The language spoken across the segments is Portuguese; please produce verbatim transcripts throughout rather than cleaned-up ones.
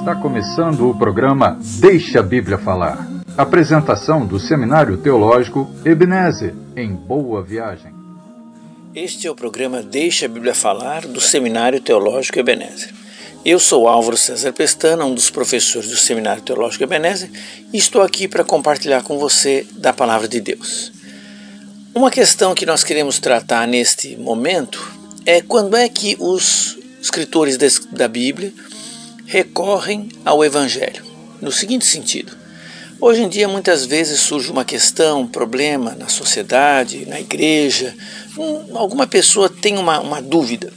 Está começando o programa Deixa a Bíblia Falar. Apresentação do Seminário Teológico Ebenezer, em Boa Viagem. Este é o programa Deixa a Bíblia Falar do Seminário Teológico Ebenezer. Eu sou Álvaro César Pestana, um dos professores do Seminário Teológico Ebenezer, e estou aqui para compartilhar com você da Palavra de Deus. Uma questão que nós queremos tratar neste momento é quando é que os escritores da Bíblia recorrem ao Evangelho. No seguinte sentido: hoje em dia muitas vezes surge uma questão, um problema na sociedade, na igreja, um, alguma pessoa tem uma, uma dúvida.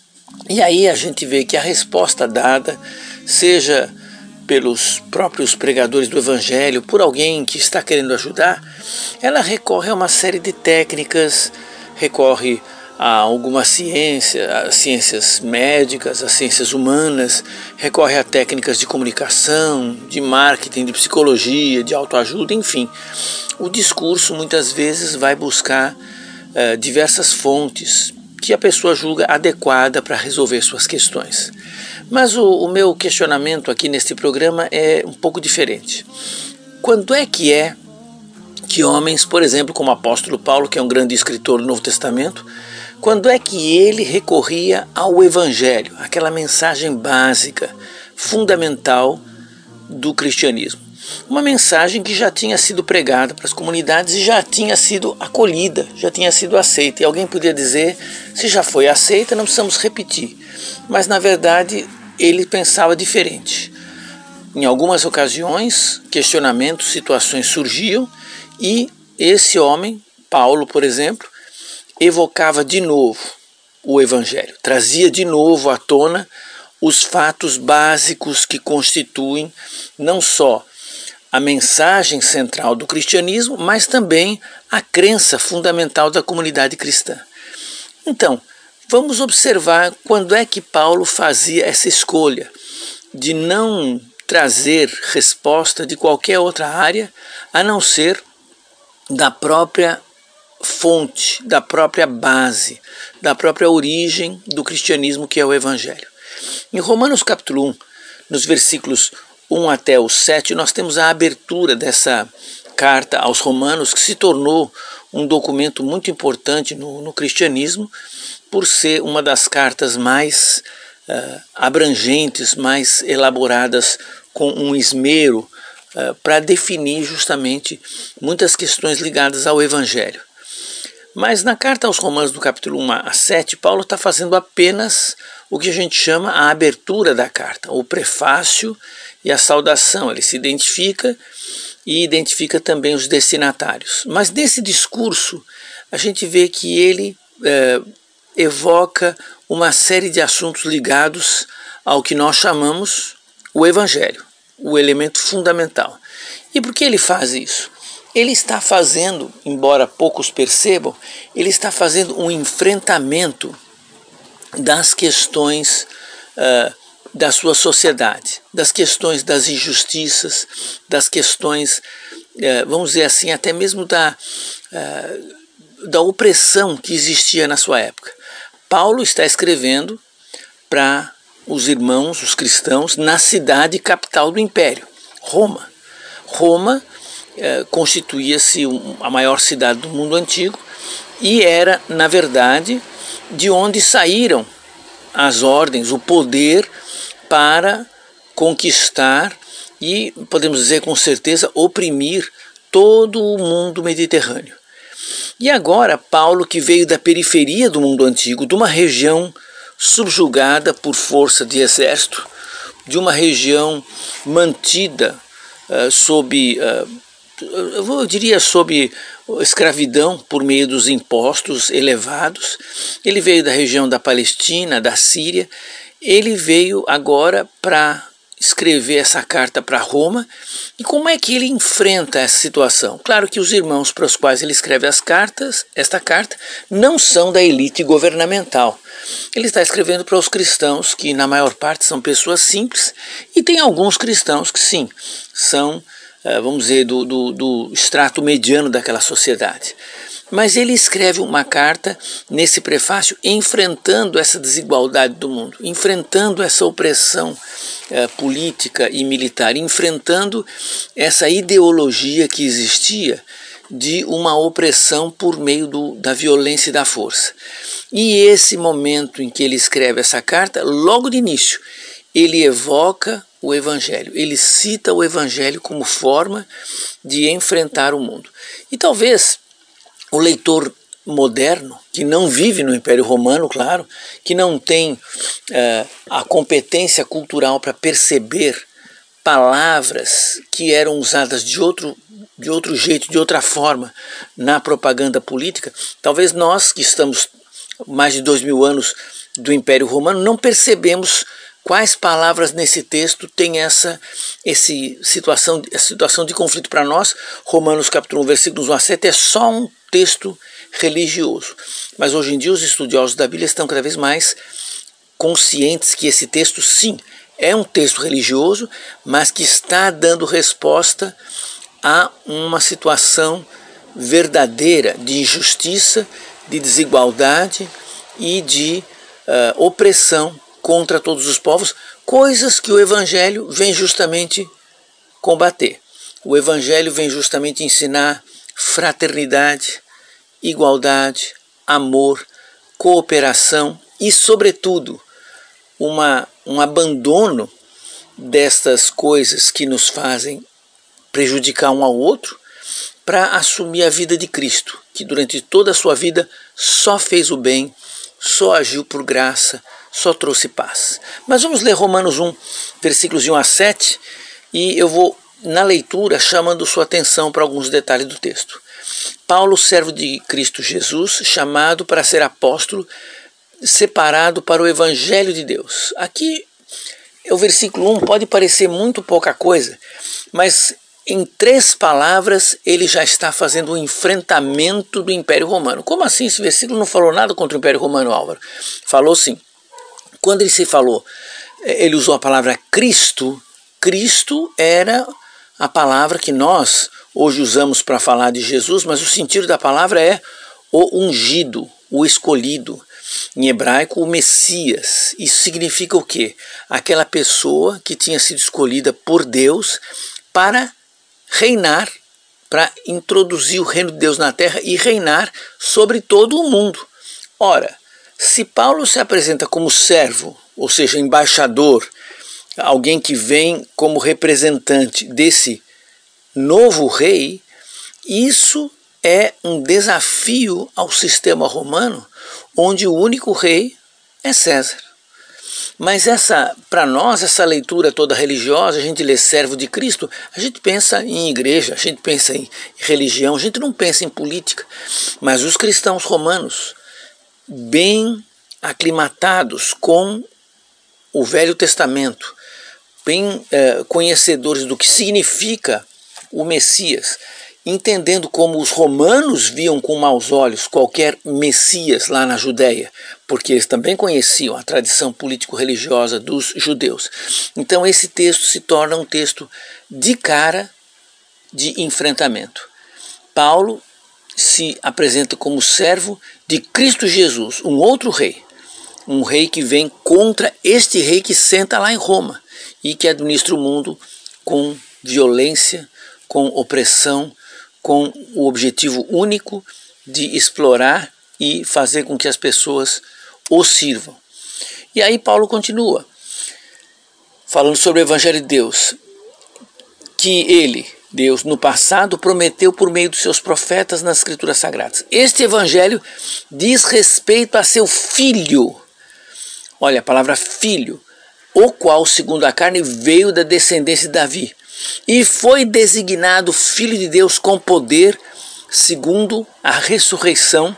E aí a gente vê que a resposta dada, seja pelos próprios pregadores do Evangelho, por alguém que está querendo ajudar, ela recorre a uma série de técnicas, recorre a alguma ciência, as ciências médicas, as ciências humanas, recorre a técnicas de comunicação, de marketing, de psicologia, de autoajuda, enfim. O discurso muitas vezes vai buscar uh, diversas fontes que a pessoa julga adequada para resolver suas questões. Mas o, o meu questionamento aqui neste programa é um pouco diferente. Quando é que é que homens, por exemplo, como o apóstolo Paulo, que é um grande escritor do Novo Testamento, quando é que ele recorria ao Evangelho, aquela mensagem básica, fundamental do cristianismo? Uma mensagem que já tinha sido pregada para as comunidades e já tinha sido acolhida, já tinha sido aceita. E alguém podia dizer, se já foi aceita, não precisamos repetir. Mas, na verdade, ele pensava diferente. Em algumas ocasiões, questionamentos, situações surgiam e esse homem, Paulo, por exemplo, evocava de novo o Evangelho, trazia de novo à tona os fatos básicos que constituem não só a mensagem central do cristianismo, mas também a crença fundamental da comunidade cristã. Então, vamos observar quando é que Paulo fazia essa escolha de não trazer resposta de qualquer outra área, a não ser da própria fonte, da própria base, da própria origem do cristianismo, que é o Evangelho. Em Romanos capítulo um, nos versículos um até o sete, nós temos a abertura dessa carta aos Romanos, que se tornou um documento muito importante no, no cristianismo, por ser uma das cartas mais uh, abrangentes, mais elaboradas com um esmero uh, para definir justamente muitas questões ligadas ao Evangelho. Mas na carta aos Romanos, do capítulo um a sete, Paulo está fazendo apenas o que a gente chama a abertura da carta, o prefácio e a saudação. Ele se identifica e identifica também os destinatários. Mas nesse discurso a gente vê que ele é, evoca uma série de assuntos ligados ao que nós chamamos o Evangelho, o elemento fundamental. E por que ele faz isso? Ele está fazendo, embora poucos percebam, ele está fazendo um enfrentamento das questões uh, da sua sociedade, das questões das injustiças, das questões, uh, vamos dizer assim, até mesmo da, uh, da opressão que existia na sua época. Paulo está escrevendo para os irmãos, os cristãos, na cidade capital do Império, Roma. Roma eh, constituía-se um, a maior cidade do mundo antigo e era, na verdade, de onde saíram as ordens, o poder para conquistar e, podemos dizer com certeza, oprimir todo o mundo mediterrâneo. E agora, Paulo, que veio da periferia do mundo antigo, de uma região subjugada por força de exército, de uma região mantida uh, sob, uh, eu diria, sob escravidão por meio dos impostos elevados. Ele veio da região da Palestina, da Síria. Ele veio agora para escrever essa carta para Roma. E como é que ele enfrenta essa situação? Claro que os irmãos para os quais ele escreve as cartas, esta carta, não são da elite governamental. Ele está escrevendo para os cristãos, que na maior parte são pessoas simples, e tem alguns cristãos que sim, são, vamos dizer, do, do, do extrato mediano daquela sociedade. Mas ele escreve uma carta nesse prefácio enfrentando essa desigualdade do mundo, enfrentando essa opressão eh, política e militar, enfrentando essa ideologia que existia de uma opressão por meio do, da violência e da força. E esse momento em que ele escreve essa carta, logo de início, ele evoca o Evangelho, ele cita o Evangelho como forma de enfrentar o mundo. E talvez o leitor moderno, que não vive no Império Romano, claro, que não tem eh, a competência cultural para perceber palavras que eram usadas de outro, de outro jeito, de outra forma na propaganda política, talvez nós que estamos mais de dois mil anos do Império Romano não percebemos quais palavras nesse texto têm essa, esse situação, essa situação de conflito. Para nós, Romanos capítulo um, versículos um a sete, é só um texto religioso. Mas hoje em dia os estudiosos da Bíblia estão cada vez mais conscientes que esse texto, sim, é um texto religioso, mas que está dando resposta a uma situação verdadeira de injustiça, de desigualdade e de uh, opressão contra todos os povos, coisas que o Evangelho vem justamente combater. O Evangelho vem justamente ensinar fraternidade, igualdade, amor, cooperação e, sobretudo, uma, um abandono destas coisas que nos fazem prejudicar um ao outro para assumir a vida de Cristo, que durante toda a sua vida só fez o bem, só agiu por graça, só trouxe paz. Mas vamos ler Romanos um, versículos de um a sete, e eu vou, na leitura, chamando sua atenção para alguns detalhes do texto. Paulo, servo de Cristo Jesus, chamado para ser apóstolo, separado para o Evangelho de Deus. Aqui, o versículo um pode parecer muito pouca coisa, mas em três palavras ele já está fazendo um enfrentamento do Império Romano. Como assim? Esse versículo não falou nada contra o Império Romano, Álvaro? Falou sim. Quando ele se falou, ele usou a palavra Cristo. Cristo era a palavra que nós hoje usamos para falar de Jesus, mas o sentido da palavra é o ungido, o escolhido. Em hebraico, o Messias. Isso significa o quê? Aquela pessoa que tinha sido escolhida por Deus para reinar, para introduzir o reino de Deus na terra e reinar sobre todo o mundo. Ora, se Paulo se apresenta como servo, ou seja, embaixador, alguém que vem como representante desse novo rei, isso é um desafio ao sistema romano, onde o único rei é César. Mas essa, para nós, essa leitura toda religiosa, a gente lê servo de Cristo, a gente pensa em igreja, a gente pensa em religião, a gente não pensa em política. Mas os cristãos romanos, bem aclimatados com o Velho Testamento, bem eh, conhecedores do que significa o Messias, entendendo como os romanos viam com maus olhos qualquer Messias lá na Judéia, porque eles também conheciam a tradição político-religiosa dos judeus. Então esse texto se torna um texto de cara de enfrentamento. Paulo se apresenta como servo de Cristo Jesus, um outro rei, um rei que vem contra este rei que senta lá em Roma e que administra o mundo com violência, com opressão, com o objetivo único de explorar e fazer com que as pessoas o sirvam. E aí Paulo continua, falando sobre o Evangelho de Deus, que ele, Deus, no passado prometeu por meio dos seus profetas nas Escrituras Sagradas. Este Evangelho diz respeito a seu Filho, olha a palavra filho, o qual, segundo a carne, veio da descendência de Davi, e foi designado Filho de Deus com poder, segundo a ressurreição,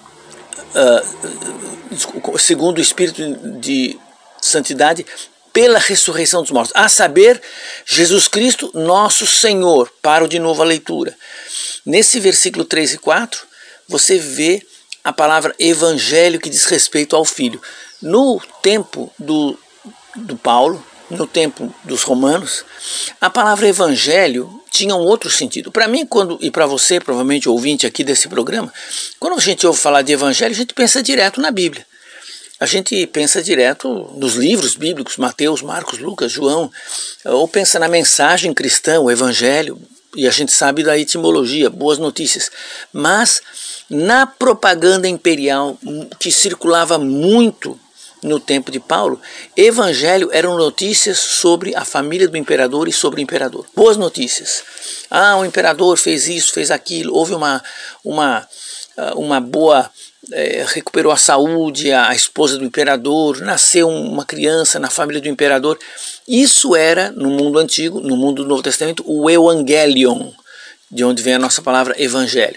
uh, segundo o Espírito de Santidade, pela ressurreição dos mortos, a saber, Jesus Cristo, nosso Senhor. Paro de novo a leitura. Nesse versículo três e quatro, você vê a palavra evangelho que diz respeito ao Filho. No tempo do, do Paulo, no tempo dos romanos, a palavra evangelho tinha um outro sentido. Para mim, quando, e para você, provavelmente ouvinte aqui desse programa, quando a gente ouve falar de evangelho, a gente pensa direto na Bíblia. A gente pensa direto nos livros bíblicos, Mateus, Marcos, Lucas, João, ou pensa na mensagem cristã, o evangelho, e a gente sabe da etimologia, boas notícias. Mas na propaganda imperial, que circulava muito no tempo de Paulo, evangelho eram notícias sobre a família do imperador e sobre o imperador. Boas notícias. Ah, o imperador fez isso, fez aquilo, houve uma, uma, uma boa... É, recuperou a saúde, a, a esposa do imperador, nasceu uma criança na família do imperador. Isso era, no mundo antigo, no mundo do Novo Testamento, o Evangelion, de onde vem a nossa palavra evangelho.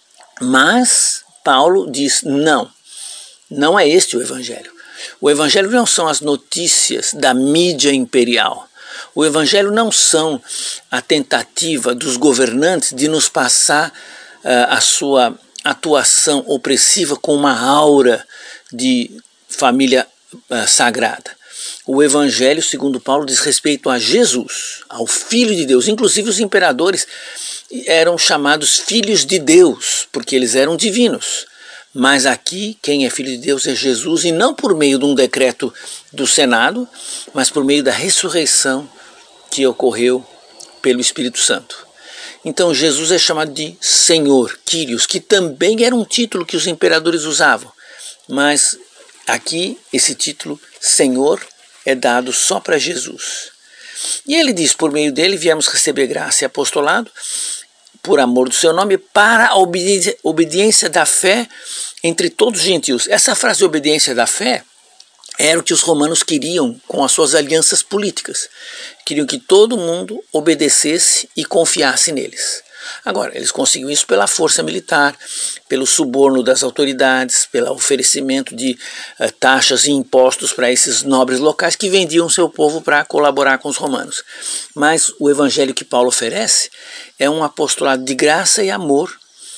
Mas Paulo diz, não, não é este o evangelho. O evangelho não são as notícias da mídia imperial. O evangelho não são a tentativa dos governantes de nos passar uh, a sua atuação opressiva com uma aura de família uh, sagrada. O evangelho, segundo Paulo, diz respeito a Jesus, ao Filho de Deus. Inclusive os imperadores eram chamados filhos de Deus, porque eles eram divinos. Mas aqui, quem é filho de Deus é Jesus, e não por meio de um decreto do Senado, mas por meio da ressurreição que ocorreu pelo Espírito Santo. Então Jesus é chamado de Senhor, Kyrios, que também era um título que os imperadores usavam. Mas aqui esse título Senhor é dado só para Jesus. E ele diz, por meio dele viemos receber graça e apostolado, por amor do seu nome, para a obediência, obediência da fé entre todos os gentios. Essa frase obediência da fé era o que os romanos queriam com as suas alianças políticas. Queriam que todo mundo obedecesse e confiasse neles. Agora, eles conseguiam isso pela força militar, pelo suborno das autoridades, pelo oferecimento de uh, taxas e impostos para esses nobres locais que vendiam seu povo para colaborar com os romanos. Mas o evangelho que Paulo oferece é um apostolado de graça e amor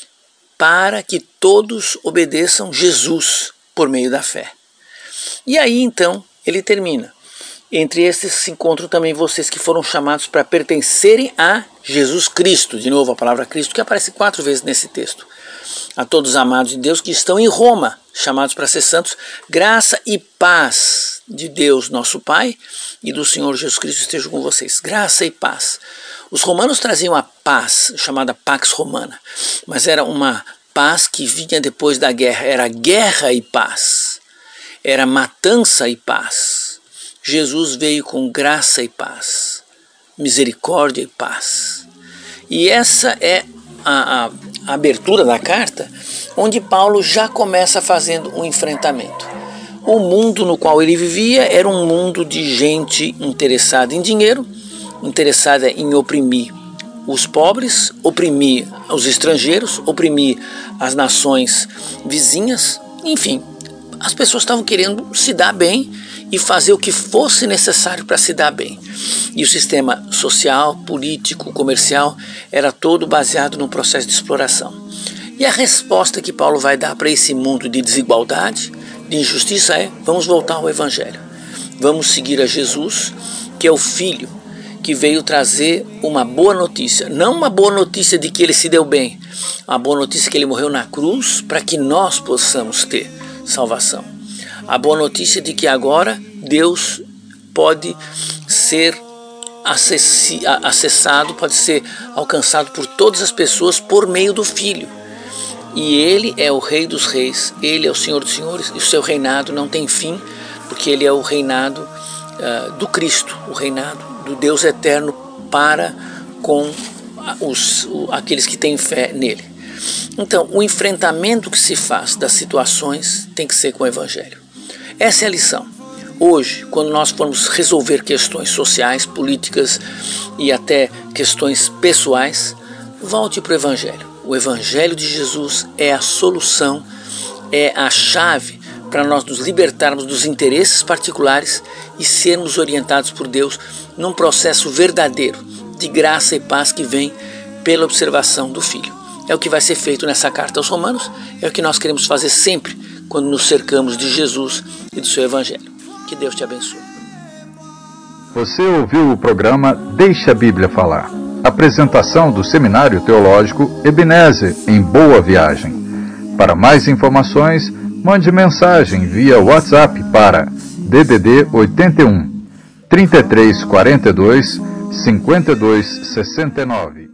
para que todos obedeçam Jesus por meio da fé. E aí então ele termina. Entre esses se encontram também vocês que foram chamados para pertencerem a Jesus Cristo. De novo a palavra Cristo, que aparece quatro vezes nesse texto. A todos os amados de Deus que estão em Roma, chamados para ser santos, graça e paz de Deus nosso Pai e do Senhor Jesus Cristo estejam com vocês. Graça e paz. Os romanos traziam a paz, chamada Pax Romana, mas era uma paz que vinha depois da guerra. Era guerra e paz. Era matança e paz. Jesus veio com graça e paz, misericórdia e paz. E essa é a, a, a abertura da carta, onde Paulo já começa fazendo um enfrentamento. O mundo no qual ele vivia era um mundo de gente interessada em dinheiro, interessada em oprimir os pobres, oprimir os estrangeiros, oprimir as nações vizinhas, enfim. As pessoas estavam querendo se dar bem e fazer o que fosse necessário para se dar bem. E o sistema social, político, comercial era todo baseado num processo de exploração. E a resposta que Paulo vai dar para esse mundo de desigualdade, de injustiça é: vamos voltar ao Evangelho. Vamos seguir a Jesus, que é o Filho, que veio trazer uma boa notícia. Não uma boa notícia de que ele se deu bem, uma boa notícia que ele morreu na cruz para que nós possamos ter salvação. A boa notícia de que agora Deus pode ser acessi- acessado, pode ser alcançado por todas as pessoas por meio do Filho. E Ele é o Rei dos Reis, Ele é o Senhor dos Senhores, e o seu reinado não tem fim, porque Ele é o reinado uh, do Cristo, o reinado do Deus eterno para com os, aqueles que têm fé nele. Então, o enfrentamento que se faz das situações tem que ser com o Evangelho. Essa é a lição. Hoje, quando nós formos resolver questões sociais, políticas e até questões pessoais, volte para o Evangelho. O Evangelho de Jesus é a solução, é a chave para nós nos libertarmos dos interesses particulares e sermos orientados por Deus num processo verdadeiro de graça e paz que vem pela observação do Filho. É o que vai ser feito nessa carta aos Romanos, é o que nós queremos fazer sempre quando nos cercamos de Jesus e do seu Evangelho. Que Deus te abençoe. Você ouviu o programa Deixa a Bíblia Falar. Apresentação do Seminário Teológico Ebenezer, em Boa Viagem. Para mais informações, mande mensagem via WhatsApp para D D D oitenta e um, trinta e três quarenta e dois, cinquenta e dois sessenta e nove.